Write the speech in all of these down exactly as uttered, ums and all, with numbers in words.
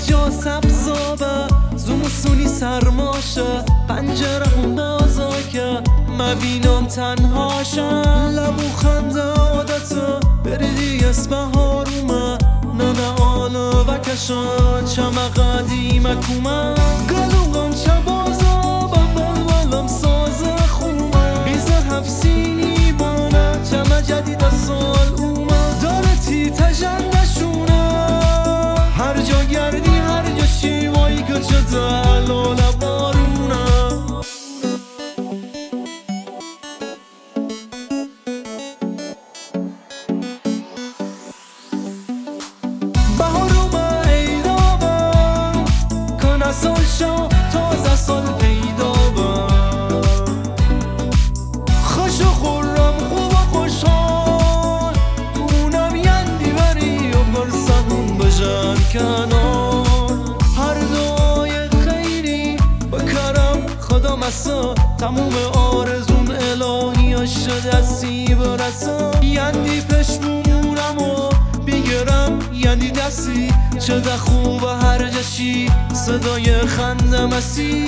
جا سبزابه زمستونی سرماشه پنجره هم بازاکه مبینم تنهاشه لبو خنده عادته بریدی اسم هارومه نه نه آلا و کشان چمه قدیمه کومه گلوگان چه بازا با بلبلم سازه خومه بیزه هفسینی بانه چمه جدید سال اومه داره تی تجندشونه هر جا گردی هر جا شیوایی که چه دلال بارونه سال شو تازه سال پیدا با خوش و خورم خوب و خوشحال اونم یندی بری و برسمون بجن کنار هر دعای خیری بکرم خدا مسا تموم آرزون الهی شد دستی برسم یندی پشمونم و بیگرم یعنی دستی چه ده خوب هر جشی صدای خنده مسی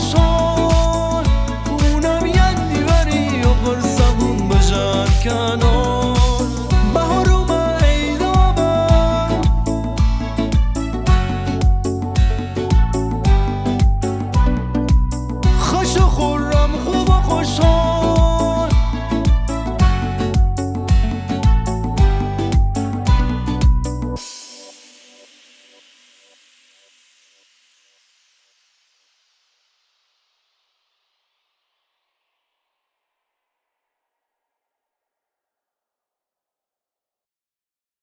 کنار